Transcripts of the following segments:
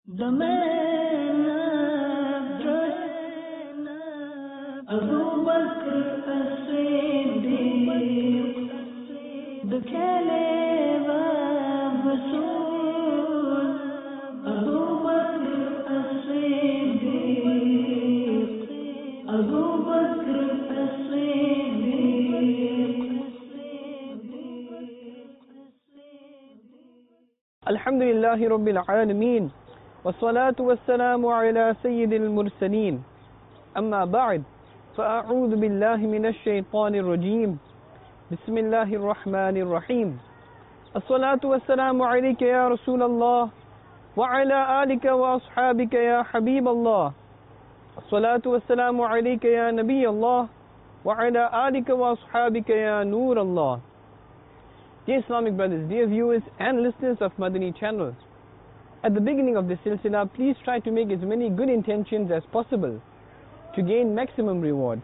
The man of trust, Abu Bakr as-Siddiq, the Caliph of Rasul, Abu Bakr as-Siddiq, Abu Bakr as-Siddiq. Alhamdulillahi Rabbil Alameen. والصلاة والسلام على سيد المرسلين أما بعد فأعوذ بالله من الشيطان الرجيم بسم الله الرحمن الرحيم الصلاة والسلام عليك يا رسول الله وعلى آلك وأصحابك يا حبيب الله الصلاة والسلام عليك يا نبي الله وعلى آلك وأصحابك يا نور الله. Dear Islamic brothers, dear viewers and listeners of Madani channel, at the beginning of this silsila, please try to make as many good intentions as possible to gain maximum rewards.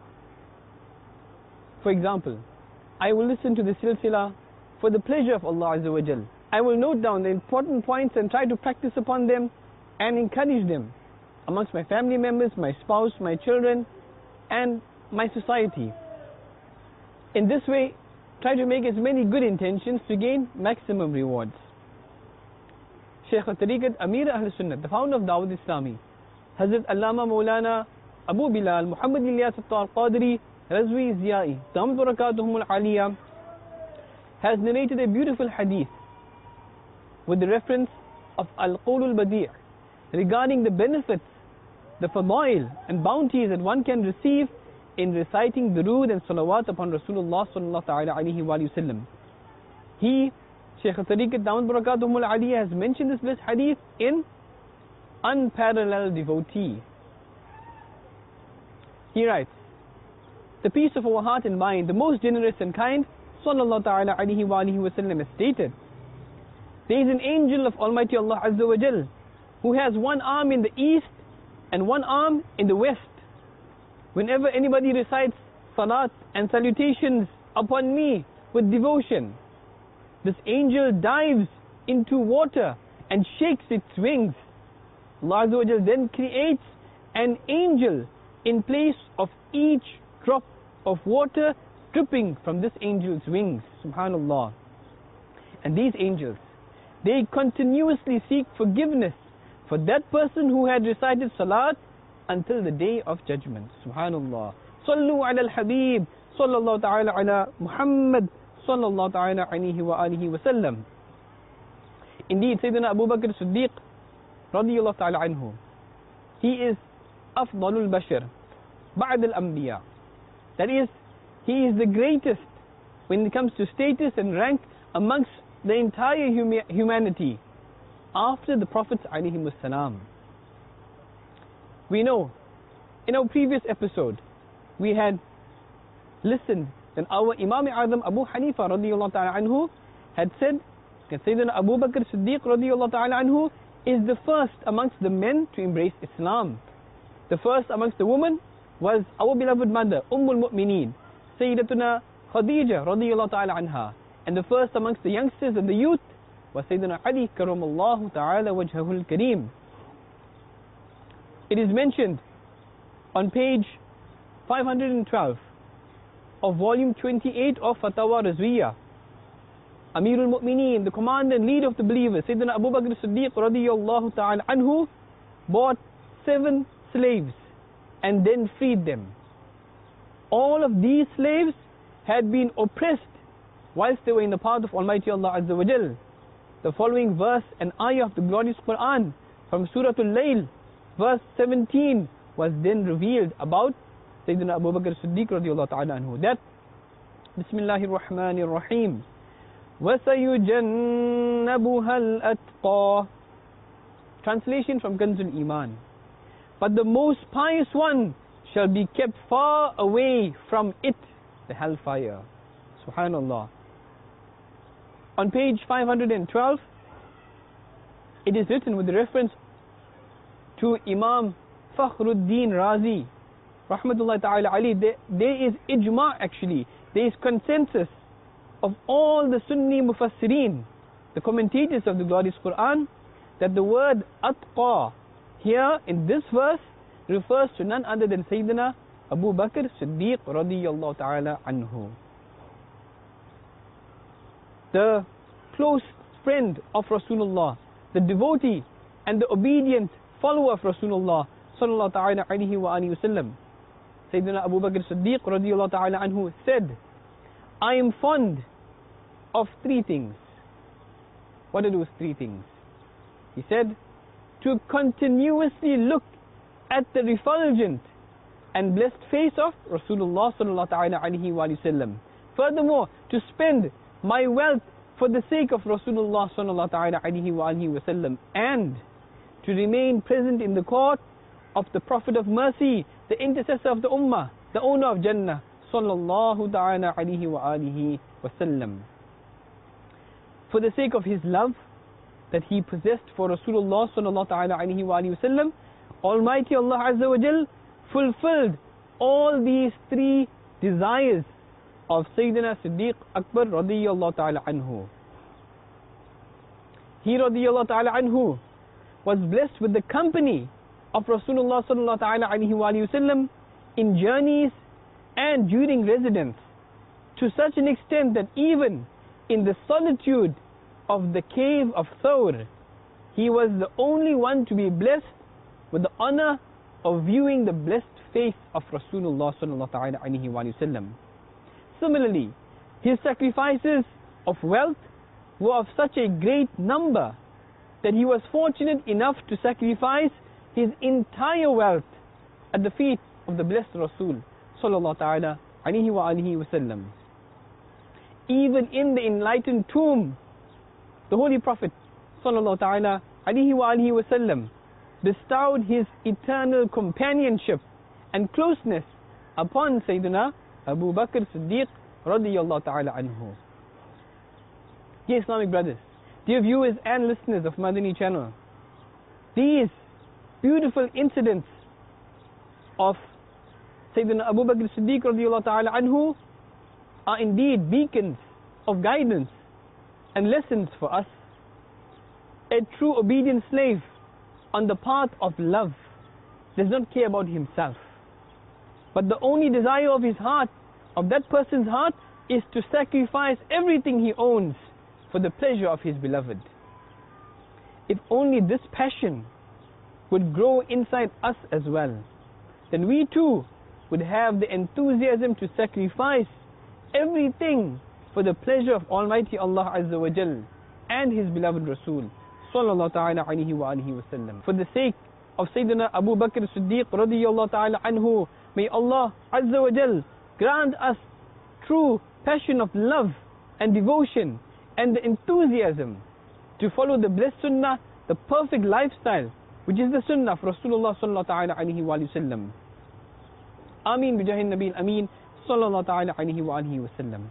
For example, I will listen to the silsila for the pleasure of Allah Azza wa Jal. I will note down the important points and try to practice upon them and encourage them amongst my family members, my spouse, my children and my society. In this way, try to make as many good intentions to gain maximum rewards. Shaykh al-Tariqat Amir Ahl Sunnah, the founder of Dawud Islami, Hazrat Allama Maulana Abu Bilal Muhammad Ilyas Al-Qadri Razwi Ziyai Damat Barakatuhum Al-Aliyah, has narrated a beautiful hadith with the reference of Al-Qawl Al-Badi' regarding the benefits, the fadail and bounties that one can receive in reciting durood and salawat upon Rasulullah sallallahu alaihi wasallam. He, Shaykh al-Tariqat Damat Barakatuhum Al-Aliyah, has mentioned this blessed hadith in Unparalleled Devotee. He writes, the peace of our heart and mind, the most generous and kind, sallallahu alaihi wasallam, has stated, there is an angel of Almighty Allah Azza wa Jal who has one arm in the east and one arm in the west. Whenever anybody recites salat and salutations upon me with devotion, this angel dives into water and shakes its wings. Allah Azza wa Jal then creates an angel in place of each drop of water dripping from this angel's wings. Subhanallah. And these angels, they continuously seek forgiveness for that person who had recited salat until the day of judgment. Subhanallah. Sallu ala al-Habib, sallallahu ta'ala ala Muhammad, sallallahu ta'ala alayhi wa alihi wa sallam. Indeed, Sayyidina Abu Bakr Siddiq radiyallahu ta'ala anhu, he is afdalul bashar ba'd al-anbiya. That is, he is the greatest when it comes to status and rank amongst the entire humanity after the Prophets alayhimus salam. We know, in our previous episode, we had listened that our Imam Azam Abu Hanifa radiyallahu ta'ala anhu had said that Sayyidina Abu Bakr Siddiq radiyallahu ta'ala anhu is the first amongst the men to embrace Islam. The first amongst the women was our beloved mother, Ummul Mu'mineen, Sayyidatuna Khadija radiyallahu ta'ala anha. And the first amongst the youngsters and the youth was Sayyidina Ali karamallahu ta'ala wajhahul kareem. It is mentioned on page 512 of volume 28 of Fatawa Razwiyah. Amirul Mu'mineen, the commander and leader of the believers, Sayyidina Abu Bakr Siddiq radiyallahu ta'ala anhu, bought 7 slaves and then freed them. All of these slaves had been oppressed whilst they were in the path of Almighty Allah Azza wa Jal. The following verse and ayah of the glorious Quran from Surah Al-Layl, verse 17, was then revealed about Sayyidina Abu Bakr Siddiq radiyallahu ta'ala anhu, that Bismillahir Rahmanir Rahim, وَسَيُجَنَّبُهَا الْأَتْقَى. Translation from Kanzul Iman. But the most pious one shall be kept far away from it, the hellfire. Subhanallah. On page 512, it is written with the reference to Imam Fakhruddin Razi rahmatullahi ta'ala alayhi, there is ijma', actually, there is consensus of all the Sunni Mufassirin, the commentators of the glorious Quran, that the word atqa here in this verse refers to none other than Sayyidina Abu Bakr Siddiq radiyallahu ta'ala anhu, the close friend of Rasulullah, the devotee and the obedient follower of Rasulullah sallallahu ta'ala alayhi wa alihi wasallam. Sayyidina Abu Bakr Siddiq radiyallahu ta'ala anhu said, I am fond of three things. What are those three things? He said, to continuously look at the refulgent and blessed face of Rasulullah sallallahu ta'ala alayhi wa sallam. Furthermore, to spend my wealth for the sake of Rasulullah sallallahu ta'ala alayhi wa sallam, and to remain present in the court of the Prophet of Mercy, the intercessor of the Ummah, the owner of Jannah, sallallahu ta'ala alayhi wa sallam. For the sake of his love that he possessed for Rasulullah sallallahu ta'ala alayhi wa sallam, Almighty Allah Azza wa Jal fulfilled all these three desires of Sayyidina Siddiq Akbar radiyallahu ta'ala anhu. He radiyallahu ta'ala anhu was blessed with the company of Rasulullah sallallahu ta'ala alayhi wa sallam in journeys and during residence, to such an extent that even in the solitude of the cave of Thawr, he was the only one to be blessed with the honor of viewing the blessed face of Rasulullah sallallahu ta'ala alayhi wa sallam. Similarly, his sacrifices of wealth were of such a great number that he was fortunate enough to sacrifice his entire wealth at the feet of the blessed Rasul sallallahu ta'ala alayhi wa sallam. Even in the enlightened tomb, the Holy Prophet sallallahu ta'ala alayhi wa sallam bestowed his eternal companionship and closeness upon Sayyidina Abu Bakr Siddiq radiyallahu ta'ala anhu. Dear Islamic brothers, dear viewers and listeners of Madani channel, these beautiful incidents of Sayyidina Abu Bakr Siddiq radiyallahu ta'ala anhu are indeed beacons of guidance and lessons for us. A true obedient slave on the path of love does not care about himself, but the only desire of his heart, of that person's heart, is to sacrifice everything he owns for the pleasure of his beloved. If only this passion would grow inside us as well, then we too would have the enthusiasm to sacrifice everything for the pleasure of Almighty Allah Azza wa Jal and His beloved Rasul sallallahu ta'ala alayhi wa sallam. For the sake of Sayyidina Abu Bakr Siddiq radiyallahu ta'ala anhu, may Allah Azza wa Jal grant us true passion of love and devotion and the enthusiasm to follow the blessed sunnah, the perfect lifestyle, which is the sunnah of Rasulullah sallallahu ta'ala alayhi wa sallam. Ameen bijahin Nabil Ameen sallallahu ta'ala alayhi wa sallam.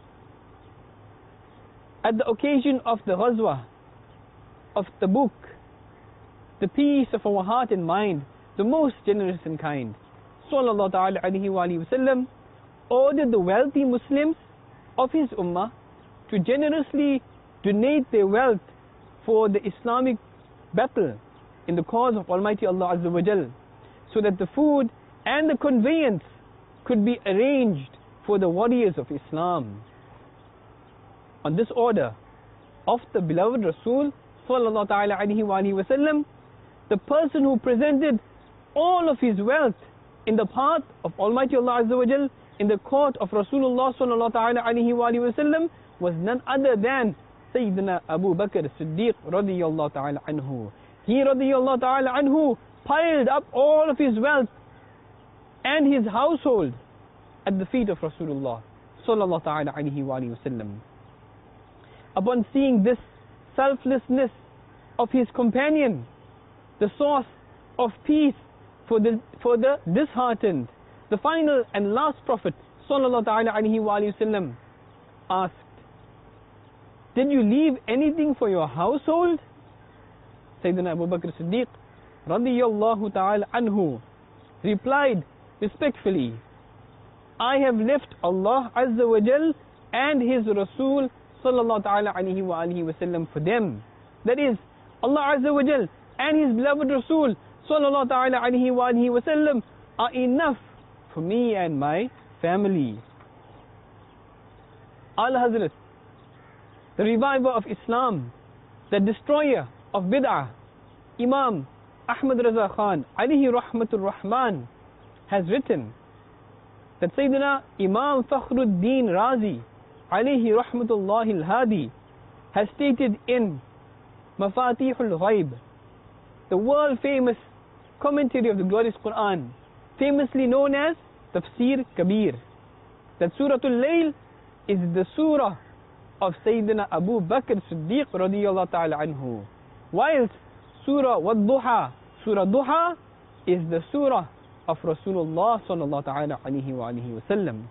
At the occasion of the Ghazwa of Tabuk, the peace of our heart and mind, the most generous and kind, sallallahu ta'ala alayhi wa sallam, ordered the wealthy Muslims of his ummah to generously donate their wealth for the Islamic battle in the cause of Almighty Allah Azza wa Jal, so that the food and the conveyance could be arranged for the warriors of Islam. On this order of the beloved Rasul sallallahu ta'ala alayhi wa sallam, the person who presented all of his wealth in the path of Almighty Allah Azza wa Jal, in the court of Rasulullah sallallahu ta'ala alayhi wa sallam, was none other than Sayyidina Abu Bakr Siddiq radiyallahu ta'ala anhu. He radiyallahu ta'ala anhu piled up all of his wealth and his household at the feet of Rasulullah sallallahu ta'ala alayhi wa sallam. Upon seeing this selflessness of his companion, the source of peace for the disheartened, the final and last Prophet sallallahu ta'ala alayhi wa sallam asked, did you leave anything for your household? Sayyidina Abu Bakr Siddiq radiyallahu ta'ala anhu replied respectfully, I have left Allah Azza wa Jal and His Rasul sallallahu ta'ala alayhi wa sallam for them. That is, Allah Azza wa Jal and His beloved Rasul sallallahu ta'ala alayhi wa alihi wa sallam are enough for me and my family. Al-Hazrat, the reviver of Islam, the destroyer of bid'ah, Imam Ahmad Raza Khan alayhi rahmatur rahman, has written that Sayyidina Imam Fakhruddin Razi alayhi rahmatullahi al-Hadi has stated in Mafatihul Ghaib, the world famous commentary of the glorious Quran, famously known as Tafsir Kabir, that Suratul Layl is the surah of Sayyidina Abu Bakr Siddiq radiyallahu ta'ala anhu, whilst Surah Wad-Duha, Surah Duha, is the surah of Rasulullah sallallahu ta'ala alayhi wa alihi wa sallam.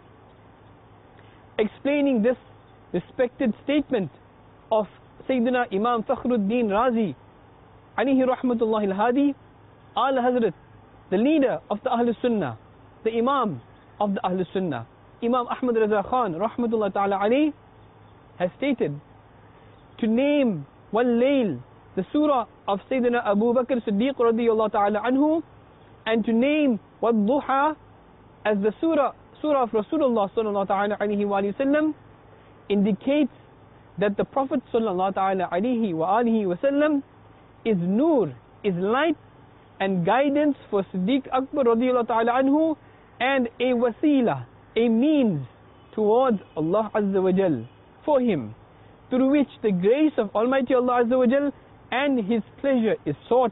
Explaining this respected statement of Sayyidina Imam Fakhruddin Razi alayhi rahmatullahi al-Hadi, Al-Hazrat, the leader of the Ahlul Sunnah, the Imam of the Ahlul Sunnah, Imam Ahmad Raza Khan rahmatullahi ta'ala alayhi, has stated to name Wal-Layl, the surah of Sayyidina Abu Bakr Siddiq radiyallahu ta'ala anhu, and to name Wad-Duha as the surah of Rasulullah sallallahu ta'ala alayhi wa sallam indicates that the Prophet sallallahu ta'ala alayhi wa alihi wa sallam is nur, is light and guidance for Siddiq Akbar radiyallahu ta'ala anhu, and a wasila, a means towards Allah Azza wa Jal for him, through which the grace of Almighty Allah Azza wa Jal and His pleasure is sought.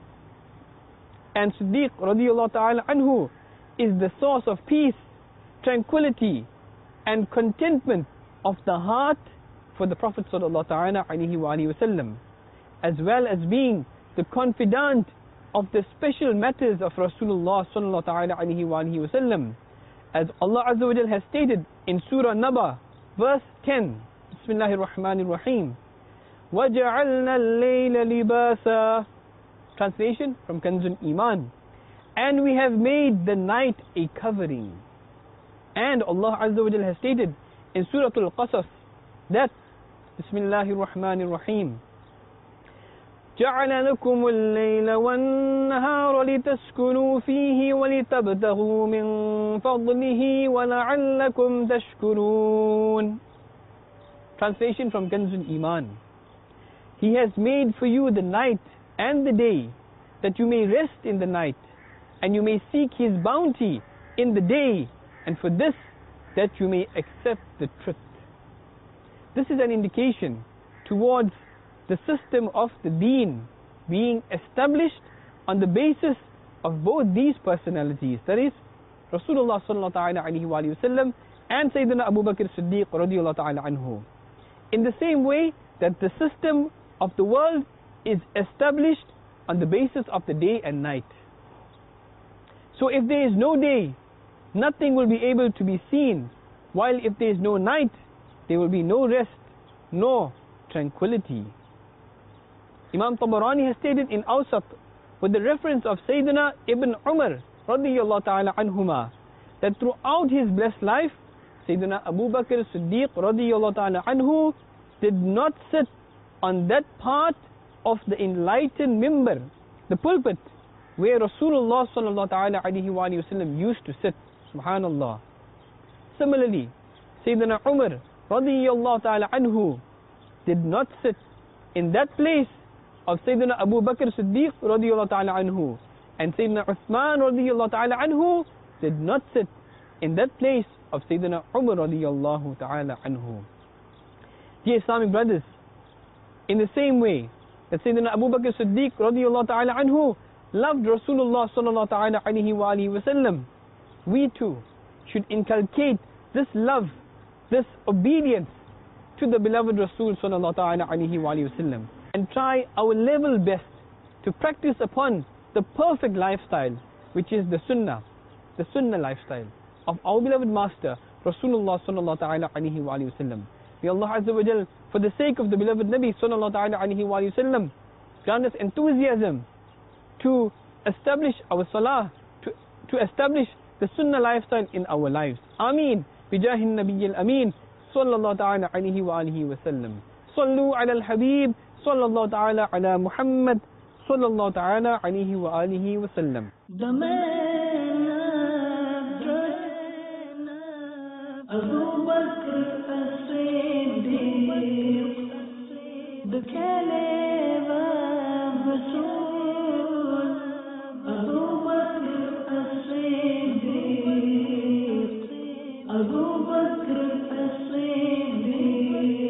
And Siddiq radiyallahu ta'ala anhu is the source of peace, tranquility and contentment of the heart for the Prophet sallallahu ta'ala alayhi wa sallam, as well as being the confidant of the special matters of Rasulullah sallallahu ta'ala alayhi wa sallam, as Allah Azza wa Jal has stated in Surah Naba, verse 10, Bismillahir Rahmanir Rahim, وَجَعَلْنَا اللَّيْلَ لِبَاسًا. Translation from Kanzul Iman, and we have made the night a covering. And Allah Azza wa Jal has stated in Surah Al-Qasas that, Bismillahir Rahmanir Rahim, جَعَلَ لَكُمُ اللَّيْلَ وَالنَّهَارَ لِتَسْكُنُوا فِيهِ وَلِتَبْتَغُوا مِنْ فَضْلِهِ وَلَعَلَّكُمْ تَشْكُرُونَ. Translation from Kanzul Iman. He has made for you the night and the day, that you may rest in the night, and you may seek His bounty in the day, and for this, that you may accept the truth. This is an indication towards the system of the deen being established on the basis of both these personalities, that is, Rasulullah sallallahu ta'ala alayhi wa sallam and Sayyidina Abu Bakr Siddiq radiyallahu ta'ala anhu. In the same way that the system of the world is established on the basis of the day and night. So if there is no day, nothing will be able to be seen, while if there is no night, there will be no rest, nor tranquility. Imam Tabarani has stated in Awsat, with the reference of Sayyidina Ibn Umar radiyallahu ta'ala anhuma, that throughout his blessed life, Sayyidina Abu Bakr Siddiq radiyallahu ta'ala anhu did not sit on that part of the enlightened mimbar, the pulpit, where Rasulullah sallallahu ta'ala alayhi wa sallam used to sit. Subhanallah. Similarly, Sayyidina Umar radiyallahu ta'ala anhu did not sit in that place of Sayyidina Abu Bakr Siddiq radiyallahu ta'ala anhu, and Sayyidina Uthman radiyallahu ta'ala anhu did not sit in that place of Sayyidina Umar radiyallahu ta'ala anhu. Dear Islamic brothers, in the same way that Sayyidina Abu Bakr Siddiq radiyallahu ta'ala anhu loved Rasulullah sallallahu ta'ala alayhi wa alihi wa sallam, we too should inculcate this love, this obedience to the beloved Rasul sallallahu ta'ala alayhi wa alihi wa sallam, and try our level best to practice upon the perfect lifestyle, which is the sunnah lifestyle of our beloved master Rasulullah sallallahu ta'ala alayhi wa alihi wa sallam. May Allah Azza wa Jal, for the sake of the beloved Nabi sallallahu ta'ala alayhi wa sallam, grant us enthusiasm to establish our salah, to establish the sunnah lifestyle in our lives. Ameen. Bijahin Nabiyil Ameen sallallahu ta'ala alayhi wa alihi wa sallam. Sallu ala al-Habib صلی اللہ تعالی علی محمد صلی اللہ تعالی علیہ وآلہ وسلم. The man Abu Bakr as-Siddiq, the Caliph of Rasul. Abu Bakr as-Siddiq, Abu Bakr as-Siddiq.